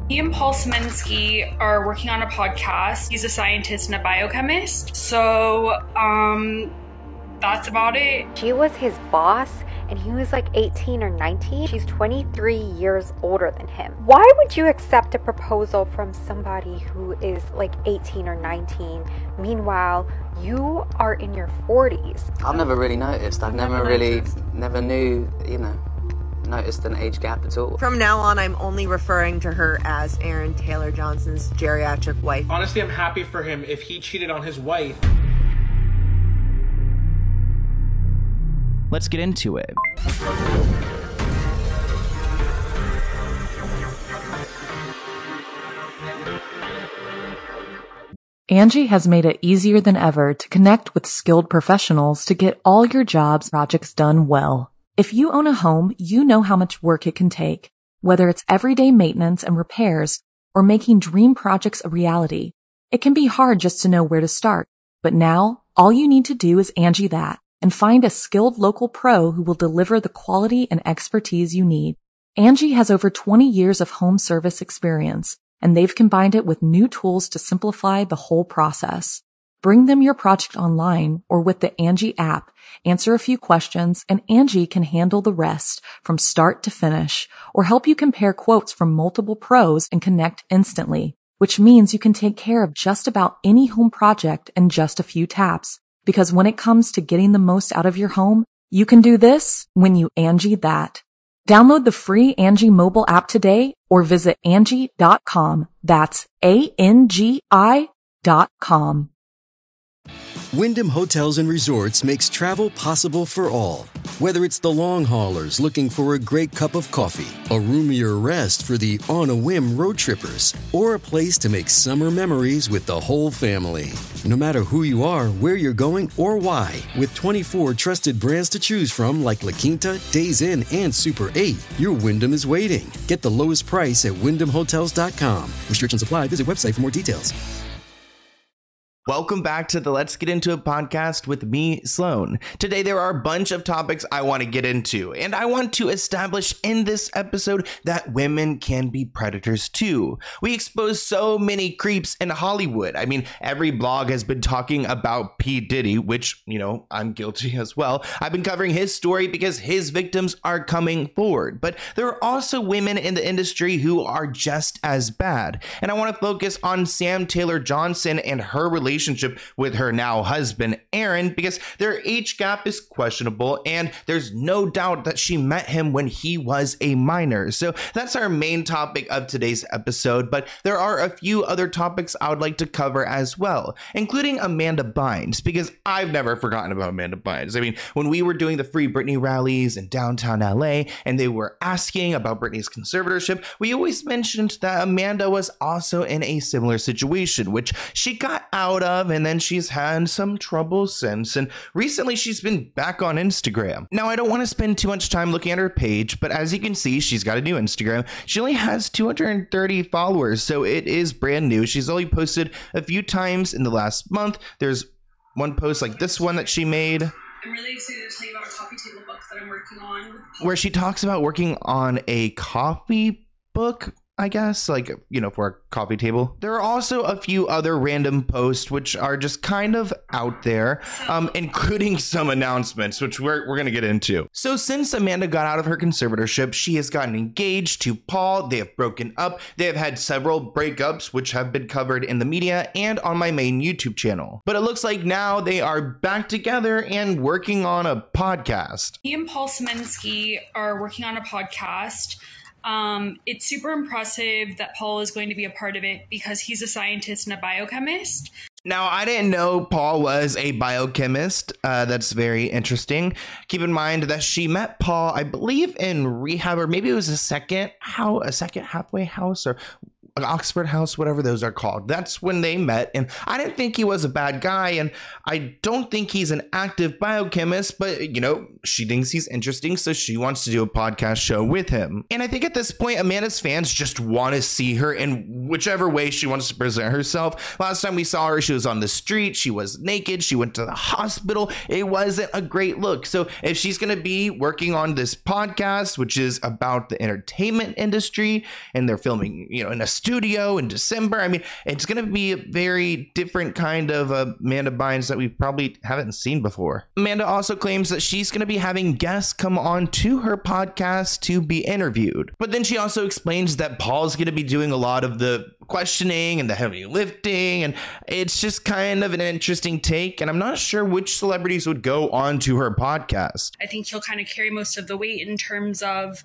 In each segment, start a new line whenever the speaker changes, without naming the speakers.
He and Paul Semensky are working on a podcast. He's a scientist and a biochemist. So, that's about it.
She was his boss and he was like 18 or 19. She's 23 years older than him. Why would you accept a proposal from somebody who is like 18 or 19? Meanwhile, you are in your 40s.
I've never really noticed. I've never knew, noticed an age gap at all.
From now on, I'm only referring to her as Aaron Taylor Johnson's geriatric wife.
Honestly, I'm happy for him if he cheated on his wife.
Let's get into it.
Angie has made it easier than ever to connect with skilled professionals to get all your jobs projects done well. If you own a home, you know how much work it can take, whether it's everyday maintenance and repairs or making dream projects a reality. It can be hard just to know where to start, but now all you need to do is Angie that and find a skilled local pro who will deliver the quality and expertise you need. Angie has over 20 years of home service experience, and they've combined it with new tools to simplify the whole process. Bring them your project online or with the Angie app, answer a few questions, and Angie can handle the rest from start to finish or help you compare quotes from multiple pros and connect instantly, which means you can take care of just about any home project in just a few taps. Because when it comes to getting the most out of your home, you can do this when you Angie that. Download the free Angie mobile app today or visit Angie.com. That's ANGI.com.
Wyndham Hotels and Resorts makes travel possible for all. Whether it's the long haulers looking for a great cup of coffee, a roomier rest for the on-a-whim road trippers, or a place to make summer memories with the whole family. No matter who you are, where you're going, or why, with 24 trusted brands to choose from like La Quinta, Days Inn, and Super 8, your Wyndham is waiting. Get the lowest price at WyndhamHotels.com. Restrictions apply. Visit website for more details.
Welcome back to the Let's Get Into It podcast with me, Sloan. Today, there are a bunch of topics I want to get into, and I want to establish in this episode that women can be predators too. We expose so many creeps in Hollywood. I mean, every blog has been talking about P. Diddy, which, I'm guilty as well. I've been covering his story because his victims are coming forward, but there are also women in the industry who are just as bad. And I want to focus on Sam Taylor Johnson and her relationship with her now husband, Aaron, because their age gap is questionable and there's no doubt that she met him when he was a minor. So that's our main topic of today's episode, but there are a few other topics I would like to cover as well, including Amanda Bynes, because I've never forgotten about Amanda Bynes. I mean, when we were doing the Free Britney rallies in downtown LA and they were asking about Britney's conservatorship, we always mentioned that Amanda was also in a similar situation, which she got out of, and then she's had some trouble since, and recently she's been back on Instagram. Now, I don't want to spend too much time looking at her page, but as you can see, she's got a new Instagram. She only has 230 followers, so it is brand new. She's only posted a few times in the last month. There's one post like this one that she made.
I'm really excited to tell you about a coffee table book that I'm working on.
Where she talks about working on a coffee book, I guess, for a coffee table. There are also a few other random posts which are just kind of out there, including some announcements, which we're going to get into. So since Amanda got out of her conservatorship, she has gotten engaged to Paul. They have broken up. They have had several breakups, which have been covered in the media and on my main YouTube channel. But it looks like now they are back together and working on a podcast.
He and Paul Semensky are working on a podcast. It's super impressive that Paul is going to be a part of it because he's a scientist and a biochemist.
Now, I didn't know Paul was a biochemist. That's very interesting. Keep in mind that she met Paul, I believe, in rehab, or maybe it was a second halfway house, or Oxford House, whatever those are called. That's when they met, and I didn't think he was a bad guy, and I don't think he's an active biochemist, but you know, she thinks he's interesting, so she wants to do a podcast show with him. And I think at this point, Amanda's fans just want to see her in whichever way she wants to present herself. Last time we saw her, she was on the street, she was naked, she went to the hospital. It wasn't a great look. So if she's going to be working on this podcast, which is about the entertainment industry, and they're filming, you know, in a studio in December, I mean, it's going to be a very different kind of Amanda Bynes that we probably haven't seen before. Amanda also claims that she's going to be having guests come on to her podcast to be interviewed. But then she also explains that Paul's going to be doing a lot of the questioning and the heavy lifting, and it's just kind of an interesting take, and I'm not sure which celebrities would go on to her podcast.
I think he'll kind of carry most of the weight in terms of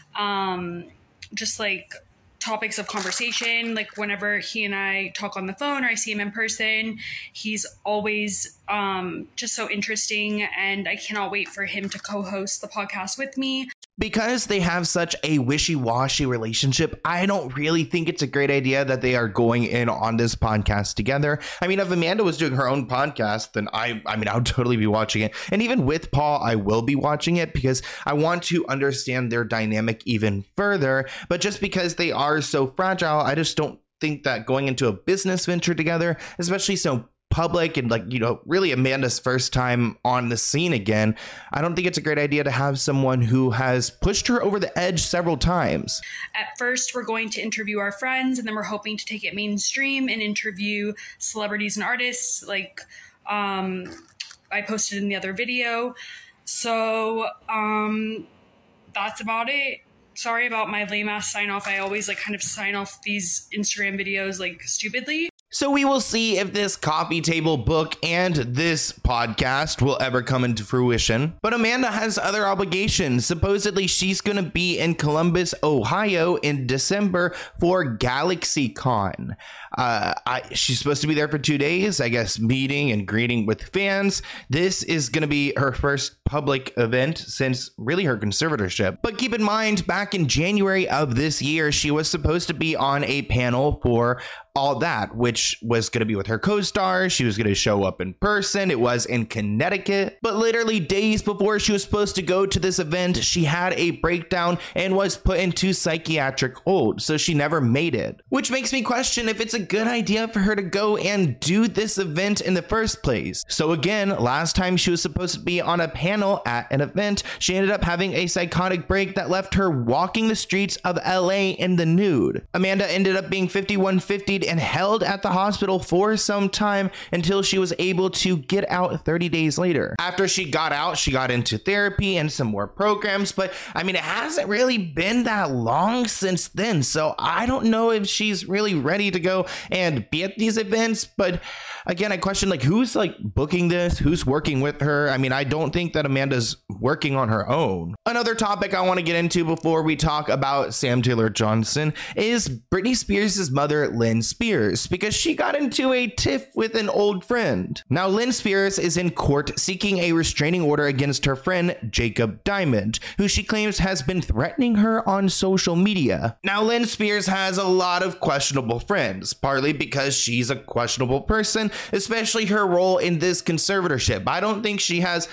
just like topics of conversation. Like whenever he and I talk on the phone or I see him in person, he's always just so interesting, and I cannot wait for him to co-host the podcast with me.
Because they have such a wishy-washy relationship, I don't really think it's a great idea that they are going in on this podcast together. I mean, if Amanda was doing her own podcast, then I mean, I would totally be watching it. And even with Paul, I will be watching it because I want to understand their dynamic even further. But just because they are so fragile, I just don't think that going into a business venture together, especially so public and like, you know, really Amanda's first time on the scene again, I don't think it's a great idea to have someone who has pushed her over the edge several times.
At first, we're going to interview our friends, and then we're hoping to take it mainstream and interview celebrities and artists like I posted in the other video. So that's about it. Sorry about my lame ass sign off. I always like kind of sign off these Instagram videos like stupidly.
So we will see if this coffee table book and this podcast will ever come into fruition. But Amanda has other obligations. Supposedly she's going to be in Columbus, Ohio in December for GalaxyCon. She's supposed to be there for 2 days, I guess, meeting and greeting with fans. This is going to be her first public event since really her conservatorship. But keep in mind, back in January of this year, she was supposed to be on a panel for All That, which was going to be with her co-stars. She was going to show up in person. It was in Connecticut. But literally days before she was supposed to go to this event, she had a breakdown and was put into psychiatric hold. So she never made it, which makes me question if it's a good idea for her to go and do this event in the first place. So again, last time she was supposed to be on a panel at an event, she ended up having a psychotic break that left her walking the streets of LA in the nude. Amanda ended up being 5150 and held at the hospital for some time until she was able to get out 30 days later. After she got out, she got into therapy and some more programs, but I mean, it hasn't really been that long since then, so I don't know if she's really ready to go and be at these events. But again, I question like who's like booking this, who's working with her. I mean, I don't think that Amanda's working on her own. Another topic I want to get into before we talk about Sam Taylor Johnson is Britney Spears' mother, Lynn Spears, because she got into a tiff with an old friend. Now, Lynn Spears is in court seeking a restraining order against her friend, Jacob Diamond, who she claims has been threatening her on social media. Now, Lynn Spears has a lot of questionable friends, partly because she's a questionable person, especially her role in this conservatorship. I don't think she has,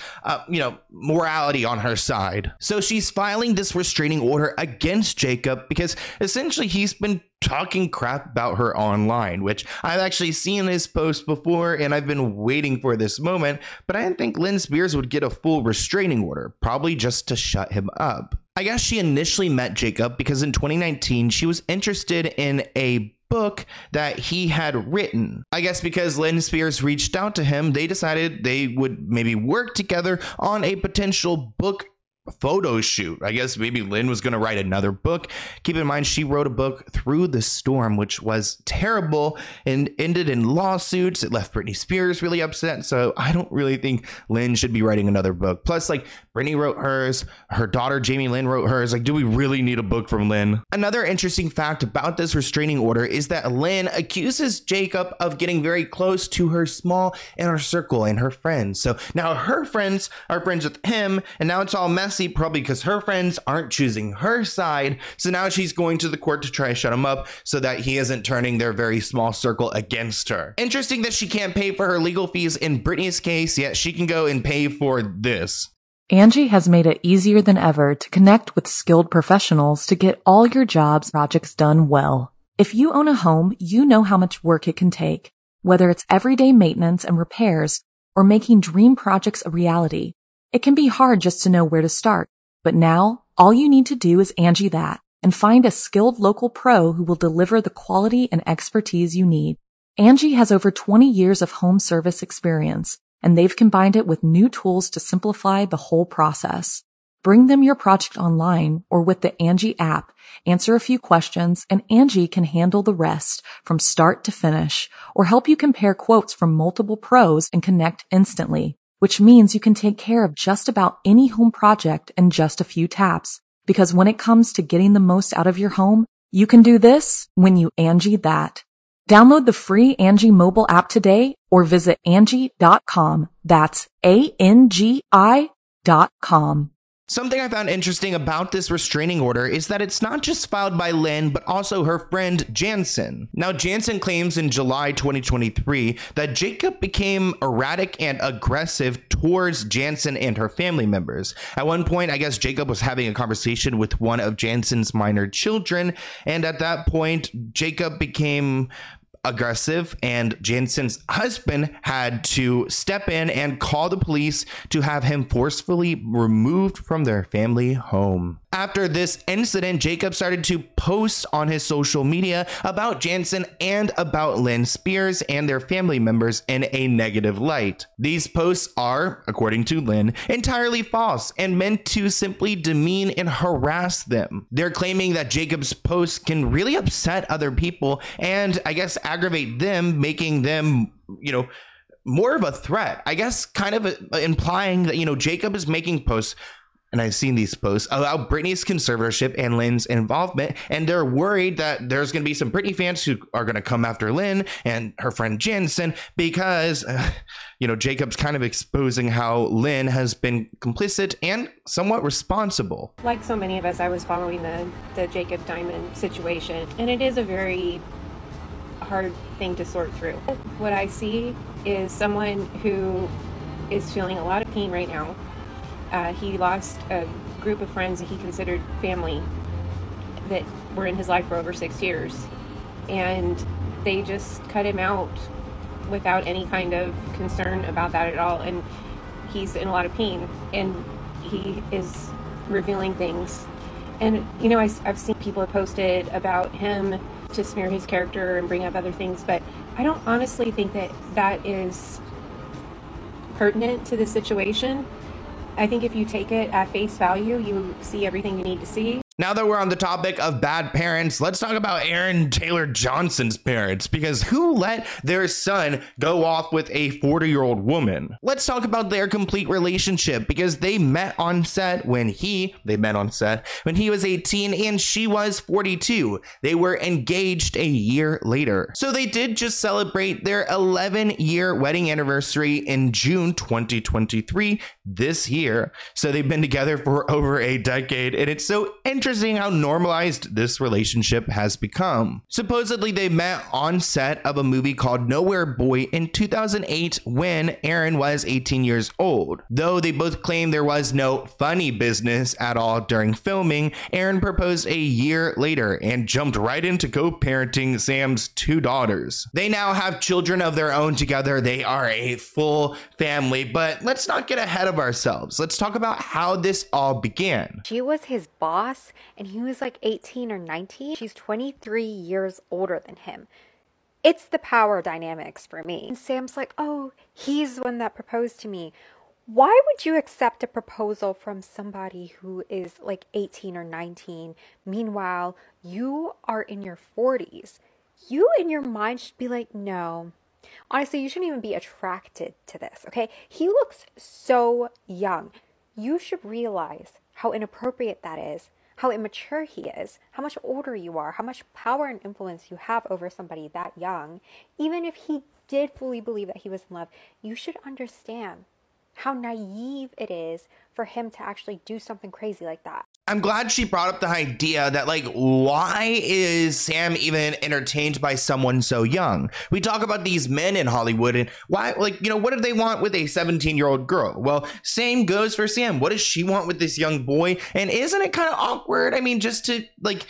morality on her side. So she's filing this restraining order against Jacob because essentially he's been talking crap about her online, which I've actually seen his post before and I've been waiting for this moment, but I didn't think Lynn Spears would get a full restraining order, probably just to shut him up. I guess she initially met Jacob because in 2019 she was interested in a book that he had written. I guess because Lynn Spears reached out to him, they decided they would maybe work together on a potential book photo shoot. I guess maybe Lynn was going to write another book. Keep in mind, she wrote a book, Through the Storm, which was terrible and ended in lawsuits. It left Britney Spears really upset. So I don't really think Lynn should be writing another book. Plus, like, Britney wrote hers, her daughter Jamie Lynn wrote hers. Like, do we really need a book from Lynn? Another interesting fact about this restraining order is that Lynn accuses Jacob of getting very close to her small inner circle and her friends. So now her friends are friends with him, and now it's all messy obviously probably because her friends aren't choosing her side. So now she's going to the court to try to shut him up so that he isn't turning their very small circle against her. Interesting that she can't pay for her legal fees in Britney's case, yet she can go and pay for this.
Angie has made it easier than ever to connect with skilled professionals to get all your jobs projects done well. If you own a home, you know how much work it can take, whether it's everyday maintenance and repairs or making dream projects a reality. It can be hard just to know where to start, but now all you need to do is Angie that and find a skilled local pro who will deliver the quality and expertise you need. Angie has over 20 years of home service experience, and they've combined it with new tools to simplify the whole process. Bring them your project online or with the Angie app, answer a few questions, and Angie can handle the rest from start to finish or help you compare quotes from multiple pros and connect instantly, which means you can take care of just about any home project in just a few taps. Because when it comes to getting the most out of your home, you can do this when you Angie that. Download the free Angie mobile app today or visit Angie.com. That's ANGI.com.
Something I found interesting about this restraining order is that it's not just filed by Lynn, but also her friend Jansen. Now, Jansen claims in July 2023 that Jacob became erratic and aggressive towards Jansen and her family members. At one point, I guess Jacob was having a conversation with one of Jansen's minor children, and at that point, Jacob became aggressive, and Jansen's husband had to step in and call the police to have him forcefully removed from their family home. After this incident, Jacob started to post on his social media about Jansen and about Lynn Spears and their family members in a negative light. These posts are, according to Lynn, entirely false and meant to simply demean and harass them. They're claiming that Jacob's posts can really upset other people and, I guess, aggravate them, making them, more of a threat. I guess kind of implying that, Jacob is making posts, and I've seen these posts about Britney's conservatorship and Lynn's involvement, and they're worried that there's going to be some Britney fans who are going to come after Lynn and her friend Jansen because, Jacob's kind of exposing how Lynn has been complicit and somewhat responsible.
Like so many of us, I was following the Jacob Diamond situation, and it is a very hard thing to sort through. What I see is someone who is feeling a lot of pain right now. He lost a group of friends that he considered family that were in his life for over 6 years. And they just cut him out without any kind of concern about that at all. And he's in a lot of pain, and he is revealing things. And, I've seen people have posted about him to smear his character and bring up other things, but I don't honestly think that is pertinent to the situation. I think if you take it at face value, you see everything you need to see.
Now that we're on the topic of bad parents, let's talk about Aaron Taylor Johnson's parents, because who let their son go off with a 40-year-old woman? Let's talk about their complete relationship, because they met on set when he was 18 and she was 42. They were engaged a year later. So they did just celebrate their 11-year wedding anniversary in June 2023 this year. So they've been together for over a decade, and it's so interesting how normalized this relationship has become. Supposedly, they met on set of a movie called Nowhere Boy in 2008 when Aaron was 18 years old. Though they both claim there was no funny business at all during filming, Aaron proposed a year later and jumped right into co-parenting Sam's 2 daughters. They now have children of their own together. They are a full family, but let's not get ahead of ourselves. Let's talk about how this all began.
She was his boss, and he was like 18 or 19. She's 23 years older than him. It's the power dynamics for me. And Sam's like, oh, he's the one that proposed to me. Why would you accept a proposal from somebody who is like 18 or 19? Meanwhile, you are in your 40s. You in your mind should be like, no. Honestly, you shouldn't even be attracted to this, okay? He looks so young. You should realize how inappropriate that is, how immature he is, how much older you are, how much power and influence you have over somebody that young. Even if he did fully believe that he was in love, you should understand how naive it is for him to actually do something crazy like that.
I'm glad she brought up the idea that, like, why is Sam even entertained by someone so young? We talk about these men in Hollywood and why, like, you know, what do they want with a 17-year-old girl? Well, same goes for Sam. What does she want with this young boy? And isn't it kind of awkward? I mean, just to, like,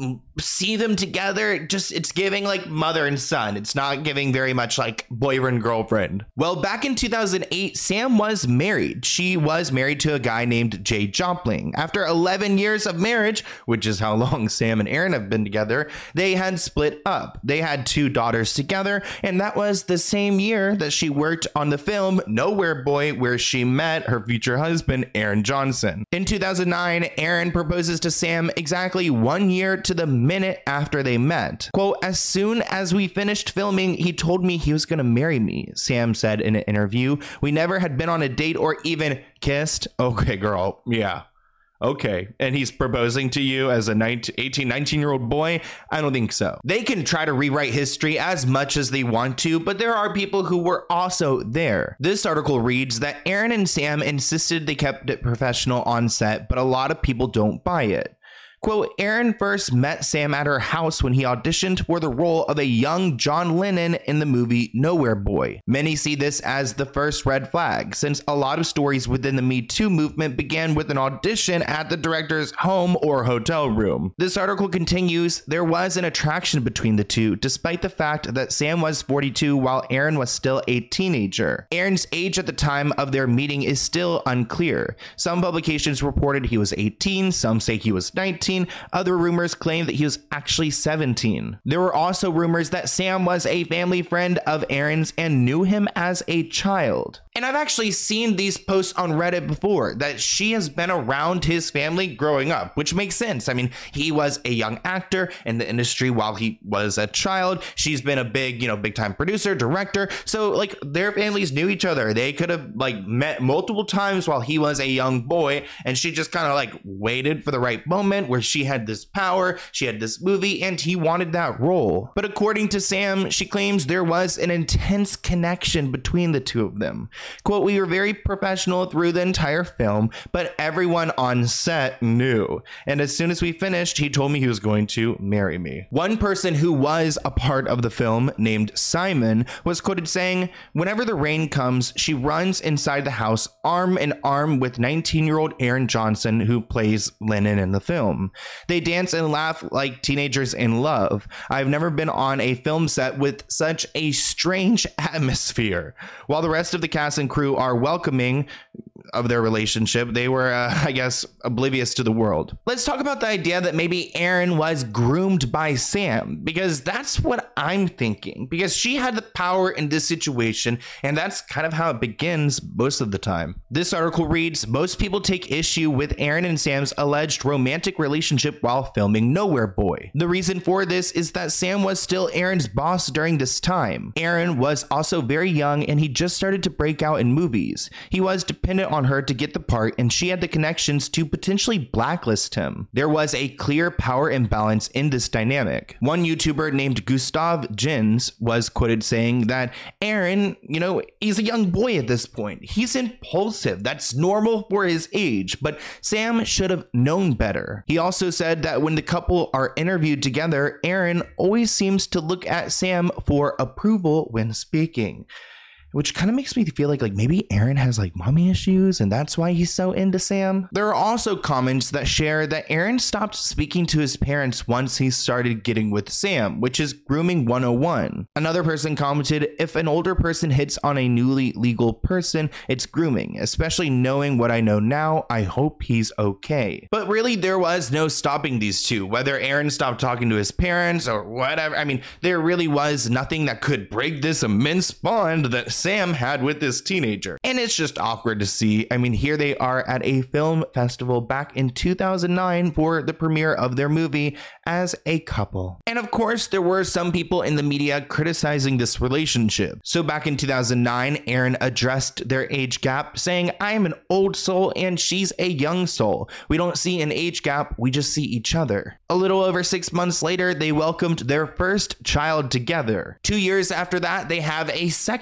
see them together, it's giving like mother and son. It's not giving very much like boyfriend girlfriend. Well, back in 2008, Sam was married. She was married to a guy named Jay Jopling. After 11 years of marriage, which is how long Sam and Erin have been together, they had split up. They had 2 daughters together, and that was the same year that she worked on the film Nowhere Boy, where she met her future husband, Aaron Johnson. In 2009, Erin proposes to Sam exactly 1 year to the minute after they met. Quote, "As soon as we finished filming, he told me he was going to marry me," Sam said in an interview. "We never had been on a date or even kissed." Okay, girl. Yeah. Okay. And he's proposing to you as a 19-year-old boy? I don't think so. They can try to rewrite history as much as they want to, but there are people who were also there. This article reads that Erin and Sam insisted they kept it professional on set, but a lot of people don't buy it. Quote, "Erin first met Sam at her house when he auditioned for the role of a young John Lennon in the movie Nowhere Boy. Many see this as the first red flag, since a lot of stories within the Me Too movement began with an audition at the director's home or hotel room." This article continues, "There was an attraction between the two, despite the fact that Sam was 42 while Erin was still a teenager. Erin's age at the time of their meeting is still unclear. Some publications reported he was 18, some say he was 19, other rumors claim that he was actually 17. There were also rumors that Sam was a family friend of Erin's and knew him as a child." And I've actually seen these posts on Reddit before, that she has been around his family growing up, which makes sense. I mean, he was a young actor in the industry while he was a child. She's been a big time producer, director. So like their families knew each other. They could have like met multiple times while he was a young boy. And she just kind of like waited for the right moment where she had this power, she had this movie, and he wanted that role. But according to Sam, she claims there was an intense connection between the two of them. Quote, "We were very professional through the entire film, but everyone on set knew. And as soon as we finished, he told me he was going to marry me." One person who was a part of the film, named Simon, was quoted saying, "Whenever the rain comes, she runs inside the house arm in arm with 19-year-old Aaron Johnson, who plays Lennon in the film. They dance and laugh like teenagers in love. I've never been on a film set with such a strange atmosphere." While the rest of the cast and crew are welcoming of their relationship, they were, I guess, oblivious to the world. Let's talk about the idea that maybe Erin was groomed by Sam, because that's what I'm thinking, because she had the power in this situation, and that's kind of how it begins most of the time. This article reads, "Most people take issue with Erin and Sam's alleged romantic relationship while filming Nowhere Boy. The reason for this is that Sam was still Erin's boss during this time. Erin was also very young, and he just started to break out in movies. He was dependent on her to get the part, and she had the connections to potentially blacklist him. There was a clear power imbalance in this dynamic." One YouTuber named Gustav Jens was quoted saying that Erin, he's a young boy at this point. He's impulsive. That's normal for his age, but Sam should have known better. He also said that when the couple are interviewed together, Erin always seems to look at Sam for approval when speaking. Which kind of makes me feel like maybe Erin has mommy issues and that's why he's so into Sam. There are also comments that share that Erin stopped speaking to his parents once he started getting with Sam, which is grooming 101. Another person commented, "If an older person hits on a newly legal person, it's grooming. Especially knowing what I know now, I hope he's okay." But really, there was no stopping these two, whether Erin stopped talking to his parents or whatever. I mean, there really was nothing that could break this immense bond that Sam had with this teenager. And it's just awkward to see. I mean, here they are at a film festival back in 2009 for the premiere of their movie as a couple. And of course, there were some people in the media criticizing this relationship. So back in 2009, Erin addressed their age gap, saying, "I am an old soul and she's a young soul. We don't see an age gap, we just see each other." A little over 6 months later, they welcomed their first child together. 2 years after that, they have a second child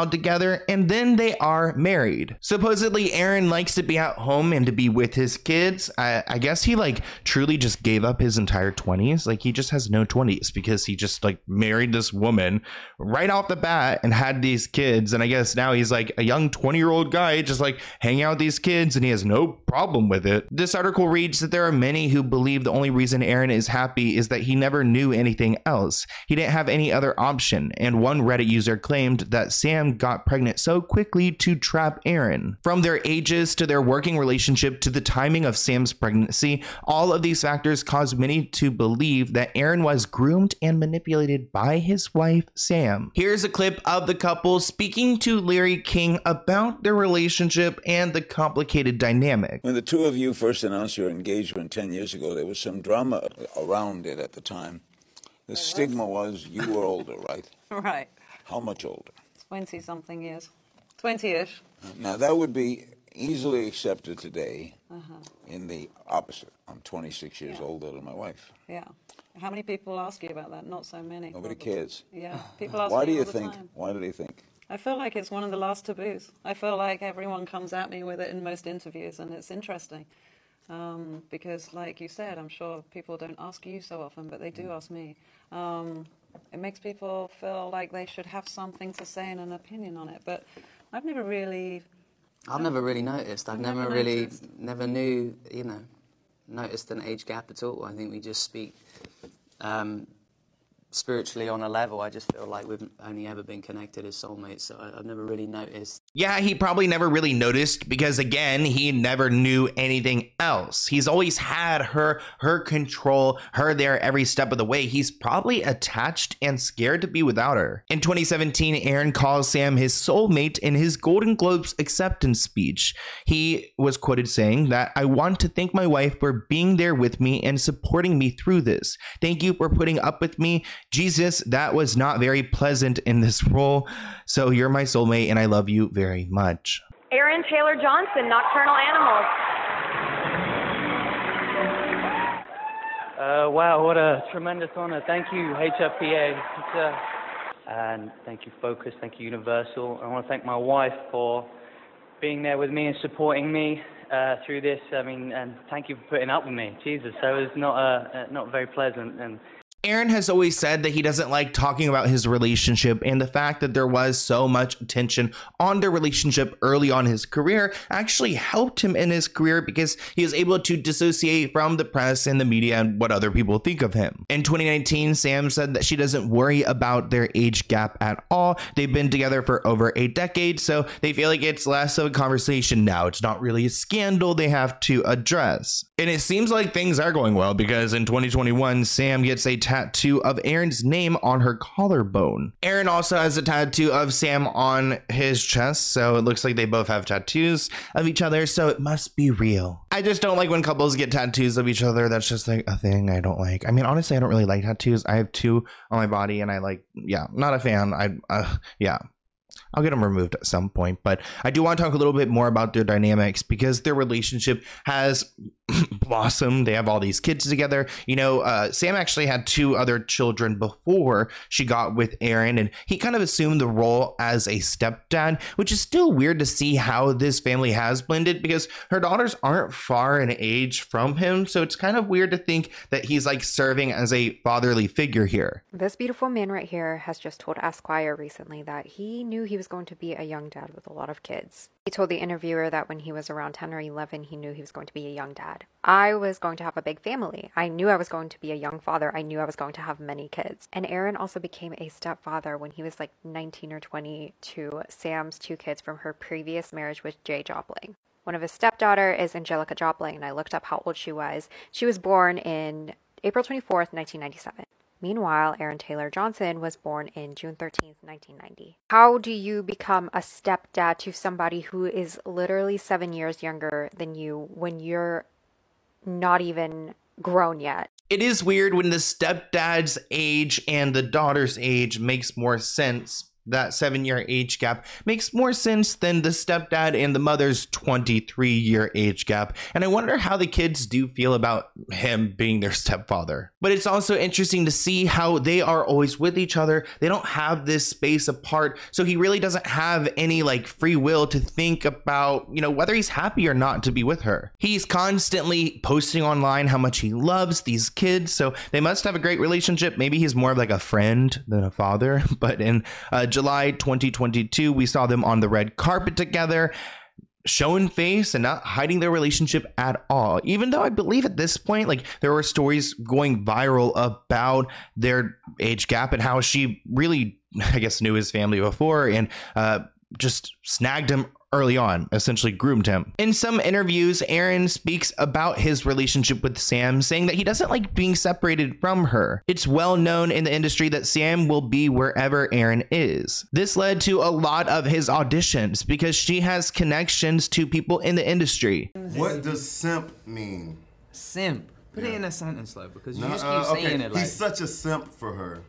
child together, and then they are married. Supposedly, Aaron likes to be at home and to be with his kids. I guess he like truly just gave up his entire 20s. Like he just has no 20s because he just like married this woman right off the bat and had these kids. And I guess now he's like a young 20-year-old guy just like hanging out with these kids, and he has no problem with it. This article reads that there are many who believe the only reason Aaron is happy is that he never knew anything else. He didn't have any other option. And one Reddit user claimed that Sam got pregnant so quickly to trap Aaron. From their ages to their working relationship to the timing of Sam's pregnancy, all of these factors caused many to believe that Aaron was groomed and manipulated by his wife, Sam. Here's a clip of the couple speaking to Larry King about their relationship and the complicated dynamic.
When the two of you first announced your engagement 10 years ago, there was some drama around it at the time. The stigma was you were older, right?
Right.
How much older?
20-something years. 20-ish.
Now, that would be easily accepted today in the opposite. I'm 26 years older than my wife.
Yeah. How many people ask you about that? Not so many.
Nobody cares.
Yeah. People ask
Why
me
do you
all the
think?
time.
Why do they think?
I feel like it's one of the last taboos. I feel like everyone comes at me with it in most interviews, and it's interesting. Because, like you said, I'm sure people don't ask you so often, but they do ask me. It makes people feel like they should have something to say and an opinion on it, but I've never really
noticed. I've never really, never knew, noticed an age gap at all. I think we just speak spiritually on a level. I just feel like we've only ever been connected as soulmates, so I've never really noticed.
Yeah, he probably never really noticed because, again, he never knew anything else. He's always had her control, her there every step of the way. He's probably attached and scared to be without her. In 2017, Aaron calls Sam his soulmate in his Golden Globes acceptance speech. He was quoted saying that, "I want to thank my wife for being there with me and supporting me through this. Thank you for putting up with me. Jesus, that was not very pleasant in this role. So you're my soulmate and I love you very much."
Aaron Taylor Johnson, Nocturnal Animals.
Wow, what a tremendous honor. Thank you, HFPA. And thank you, Focus. Thank you, Universal. I want to thank my wife for being there with me and supporting me through this. I mean, and thank you for putting up with me. Jesus, that was not very pleasant. And
Aaron has always said that he doesn't like talking about his relationship, and the fact that there was so much attention on their relationship early on in his career actually helped him in his career because he was able to dissociate from the press and the media and what other people think of him. In 2019, Sam said that she doesn't worry about their age gap at all. They've been together for over a decade, so they feel like it's less of a conversation now. It's not really a scandal they have to address. And it seems like things are going well because in 2021, Sam gets a tattoo of Aaron's name on her collarbone. Aaron also has a tattoo of Sam on his chest, so it looks like they both have tattoos of each other, so it must be real. I just don't like when couples get tattoos of each other. That's just like a thing I don't like. I mean, honestly, I don't really like tattoos. I have 2 on my body and I not a fan. I'll get them removed at some point, but I do want to talk a little bit more about their dynamics because their relationship has blossomed. They have all these kids together. Sam actually had 2 other children before she got with Aaron, and he kind of assumed the role as a stepdad, which is still weird to see how this family has blended because her daughters aren't far in age from him. So it's kind of weird to think that he's like serving as a fatherly figure here.
This beautiful man right here has just told Esquire recently that he knew he was going to be a young dad with a lot of kids. He told the interviewer that when he was around 10 or 11, he knew he was going to be a young dad. I was going to have a big family. I knew I was going to be a young father. I knew I was going to have many kids. And Aaron also became a stepfather when he was like 19 or 20 to Sam's 2 kids from her previous marriage with Jay Jopling. One of his stepdaughter is Angelica Jopling, and I looked up how old she was. She was born in April 24th, 1997. Meanwhile, Aaron Taylor Johnson was born in June 13th, 1990. How do you become a stepdad to somebody who is literally 7 years younger than you when you're not even grown yet?
It is weird when the stepdad's age and the daughter's age makes more sense that 7-year age gap makes more sense than the stepdad and the mother's 23-year age gap. And I wonder how the kids do feel about him being their stepfather. But it's also interesting to see how they are always with each other. They don't have this space apart. So he really doesn't have any like free will to think about, you know, whether he's happy or not to be with her. He's constantly posting online how much he loves these kids. So they must have a great relationship. Maybe he's more of like a friend than a father. But in July 2022, we saw them on the red carpet together, showing face and not hiding their relationship at all. Even though I believe at this point, like, there were stories going viral about their age gap and how she really, I guess, knew his family before and just snagged him early on, essentially groomed him. In some interviews, Aaron speaks about his relationship with Sam, saying that he doesn't like being separated from her. It's well known in the industry that Sam will be wherever Aaron is. This led to a lot of his auditions because she has connections to people in the industry.
What does simp mean?
Simp? Put it in a sentence though, because you
No,
just keep saying it like...
He's such a simp for her.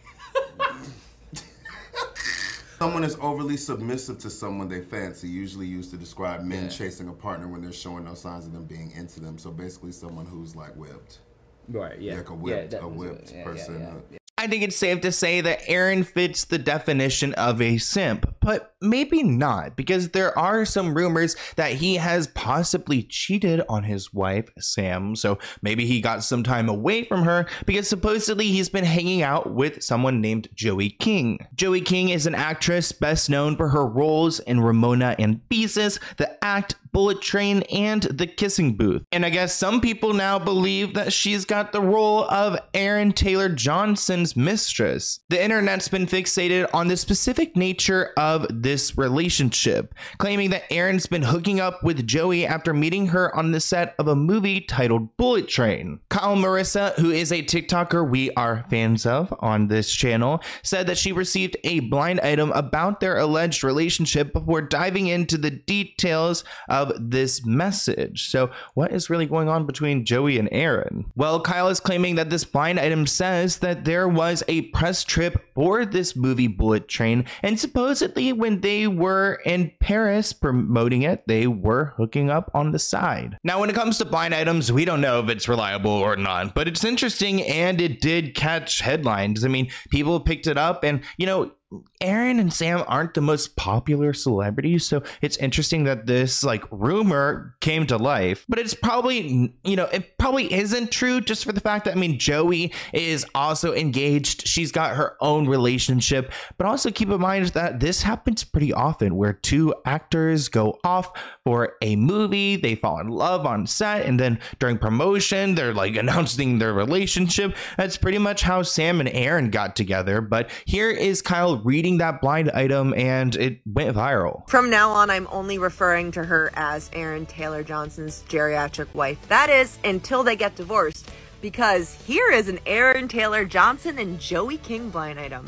Someone is overly submissive to someone they fancy, usually used to describe men chasing a partner when they're showing no signs of them being into them. So basically someone who's like whipped.
Right, yeah.
Like a whipped person.
I think it's safe to say that Aaron fits the definition of a simp, but maybe not, because there are some rumors that he has possibly cheated on his wife, Sam. So maybe he got some time away from her because supposedly he's been hanging out with someone named Joey King. Joey King is an actress best known for her roles in Ramona and Beezus, The Act, Bullet Train, and The Kissing Booth. And I guess some people now believe that she's got the role of Aaron Taylor Johnson's mistress. The internet's been fixated on the specific nature of this relationship, claiming that Aaron's been hooking up with Joey after meeting her on the set of a movie titled Bullet Train. Kyle Marissa, who is a TikToker we are fans of on this channel, said that she received a blind item about their alleged relationship before diving into the details of this message. So what is really going on between Joey and Aaron? Well, Kyle is claiming that this blind item says that there was a press trip for this movie Bullet Train, and supposedly when they were in Paris promoting it, they were hooking up on the side. Now, when it comes to blind items, we don't know if it's reliable or not, but it's interesting and it did catch headlines. I mean, people picked it up and, you know, Aaron and Sam aren't the most popular celebrities, so it's interesting that this like rumor came to life. But it's probably, you know, it probably isn't true just for the fact that, I mean, Joey is also engaged. She's got her own relationship, but also keep in mind that this happens pretty often where two actors go off for a movie, they fall in love on set, and then during promotion, they're like announcing their relationship. That's pretty much how Sam and Aaron got together. But here is Kyle reading that blind item and it went viral.
From now on, I'm only referring to her as Aaron Taylor Johnson's geriatric wife. That is, until they get divorced. Because here is an Aaron Taylor Johnson and Joey King blind item.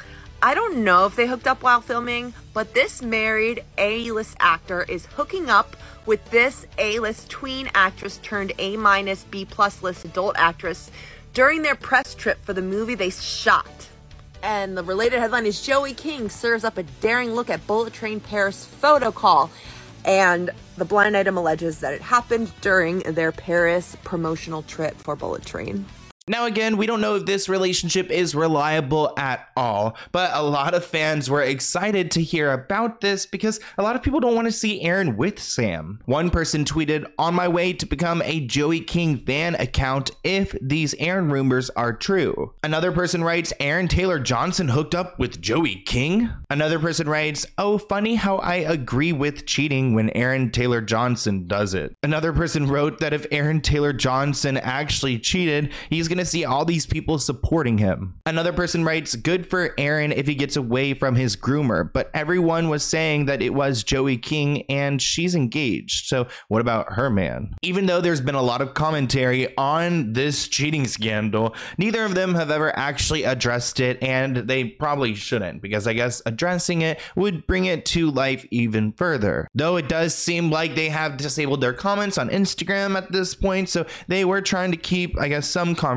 I don't know if they hooked up while filming, but this married A-list actor is hooking up with this A-list tween actress turned A-B+ list adult actress during their press trip for the movie they shot. And the related headline is Joey King serves up a daring look at Bullet Train Paris photo call. And the blind item alleges that it happened during their Paris promotional trip for Bullet Train.
Now, again, we don't know if this relationship is reliable at all, but a lot of fans were excited to hear about this because a lot of people don't want to see Aaron with Sam. One person tweeted, "On my way to become a Joey King fan account if these Aaron rumors are true." Another person writes, "Aaron Taylor Johnson hooked up with Joey King?" Another person writes, "Oh, funny how I agree with cheating when Aaron Taylor Johnson does it." Another person wrote that if Aaron Taylor Johnson actually cheated, he's going to see all these people supporting him. Another person writes, "Good for Aaron if he gets away from his groomer, but everyone was saying that it was Joey King and she's engaged. So what about her man?" Even though there's been a lot of commentary on this cheating scandal, neither of them have ever actually addressed it, and they probably shouldn't, because I guess addressing it would bring it to life even further. Though it does seem like they have disabled their comments on Instagram at this point, so they were trying to keep, I guess, some conversation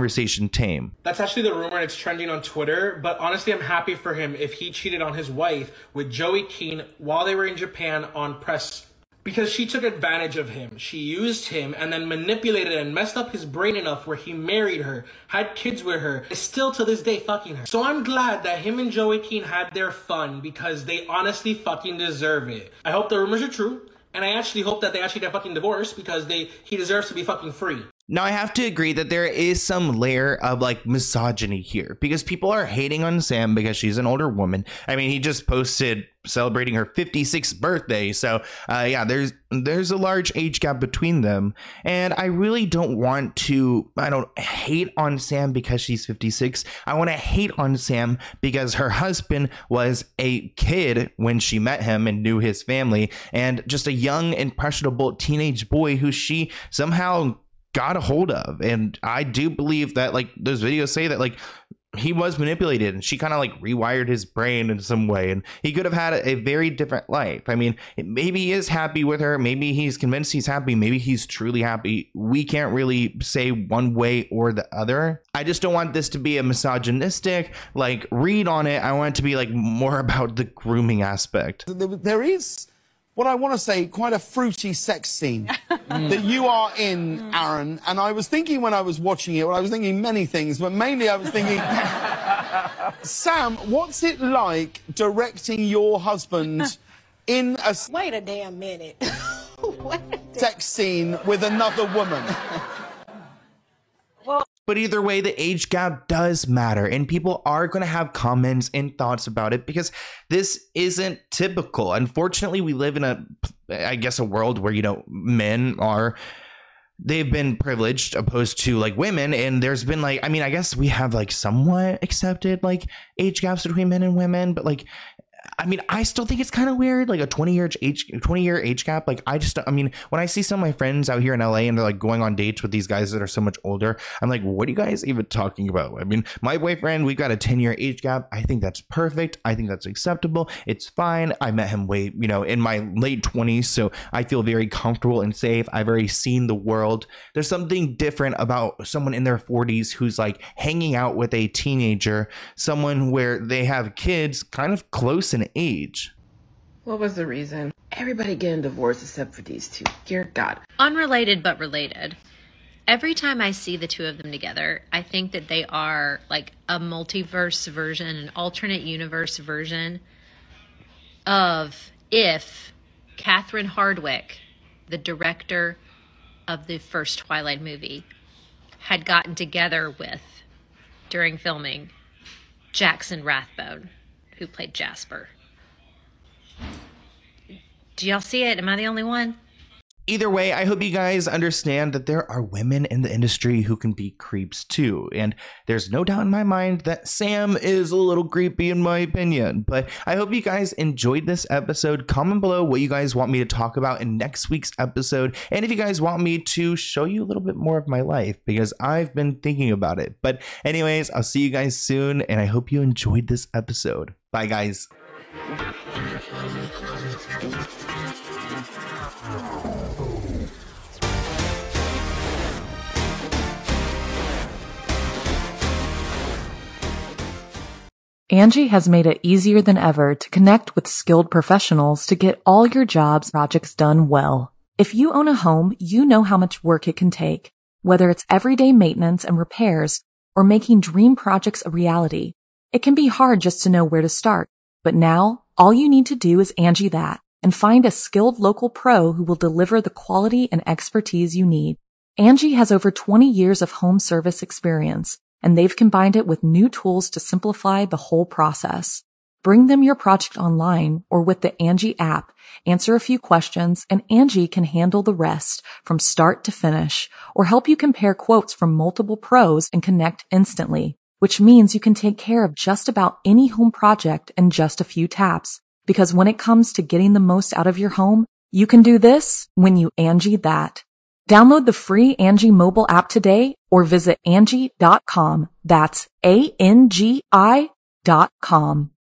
conversation tame.
That's actually the rumor and it's trending on Twitter, but honestly I'm happy for him if he cheated on his wife with Joey King while they were in Japan on press, because she took advantage of him. She used him and then manipulated and messed up his brain enough where he married her, had kids with her, is still to this day fucking her. So I'm glad that him and Joey King had their fun, because they honestly fucking deserve it. I hope the rumors are true, and I actually hope that they actually get fucking divorced, because he deserves to be fucking free.
Now, I have to agree that there is some layer of like misogyny here, because people are hating on Sam because she's an older woman. I mean, he just posted celebrating her 56th birthday. So yeah, there's a large age gap between them. And I really don't hate on Sam because she's 56. I want to hate on Sam because her husband was a kid when she met him and knew his family, and just a young, impressionable teenage boy who she somehow got a hold of. And I do believe that, like, those videos say that, like, he was manipulated and she kind of like rewired his brain in some way, and he could have had a very different life. I mean, maybe he is happy with her, maybe he's convinced he's happy, maybe he's truly happy. We can't really say one way or the other. I just don't want this to be a misogynistic like read on it. I want it to be like more about the grooming aspect.
There is, what I want to say, quite a fruity sex scene that you are in, Aaron. And I was thinking when I was watching it, well, I was thinking many things, but mainly I was thinking, Sam, what's it like directing your husband in a
Wait a damn minute.
sex scene with another woman?
But either way, the age gap does matter, and people are going to have comments and thoughts about it because this isn't typical. Unfortunately, we live in a world where, you know, they've been privileged opposed to like women, and there's been like, I mean, I guess we have like somewhat accepted like age gaps between men and women, but like, I mean, I still think it's kind of weird, like a 20-year age gap. Like, I mean, when I see some of my friends out here in LA and they're like going on dates with these guys that are so much older, I'm like, what are you guys even talking about? I mean, my boyfriend, we've got a 10-year age gap. I think that's perfect. I think that's acceptable. It's fine. I met him in my late 20s, so I feel very comfortable and safe. I've already seen the world. There's something different about someone in their 40s who's like hanging out with a teenager, someone where they have kids kind of close in age.
What was the reason? Everybody getting divorced except for these two. Dear God.
Unrelated but related. Every time I see the two of them together, I think that they are like a multiverse version, an alternate universe version of if Catherine Hardwicke, the director of the first Twilight movie, had gotten together with, during filming, Jackson Rathbone, who played Jasper. Do y'all see it? Am I the only one?
Either way, I hope you guys understand that there are women in the industry who can be creeps too. And there's no doubt in my mind that Sam is a little creepy in my opinion. But I hope you guys enjoyed this episode. Comment below what you guys want me to talk about in next week's episode. And if you guys want me to show you a little bit more of my life, because I've been thinking about it. But anyways, I'll see you guys soon. And I hope you enjoyed this episode. Bye, guys.
Angie has made it easier than ever to connect with skilled professionals to get all your jobs projects done well. If you own a home, you know how much work it can take, whether it's everyday maintenance and repairs or making dream projects a reality. It can be hard just to know where to start, but now all you need to do is Angie that and find a skilled local pro who will deliver the quality and expertise you need. Angie has over 20 years of home service experience, and they've combined it with new tools to simplify the whole process. Bring them your project online or with the Angie app, answer a few questions, and Angie can handle the rest from start to finish, or help you compare quotes from multiple pros and connect instantly, which means you can take care of just about any home project in just a few taps. Because when it comes to getting the most out of your home, you can do this when you Angie that. Download the free Angie mobile app today or visit Angie.com. That's ANGI.com.